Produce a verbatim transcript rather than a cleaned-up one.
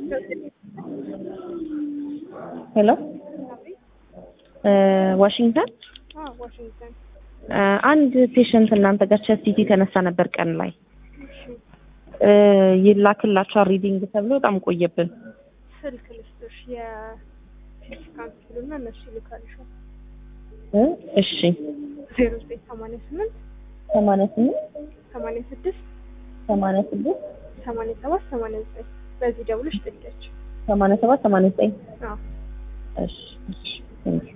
ሄሎ ዋሽንግተን አዎ ዋሽንግተን አንድ ፔሸንት እናንተ ጋር ቼስት ሲቲ ተነሳ ነበር ቀን ላይ ይላክላችኋል ሪዲንግ ተብሎ በጣም ቆየብን። ስልክ ልስጥሽ የፊዚካል ክፍሉና እነሱ ይልካልሻል። እሺ ዜሮ ዘጠኝ ሰማንያ ስምንት ሰማንያ ስምንት ሰማንያ ስድስት ሰማንያ ስድስት ሰማንያ ሰባት ሰማንያ ዘጠኝ በዚህ ደውልሽ ጥያቄ ሰማንያ ሰባት ሰማንያ ዘጠኝ አዎ እሺ እሺ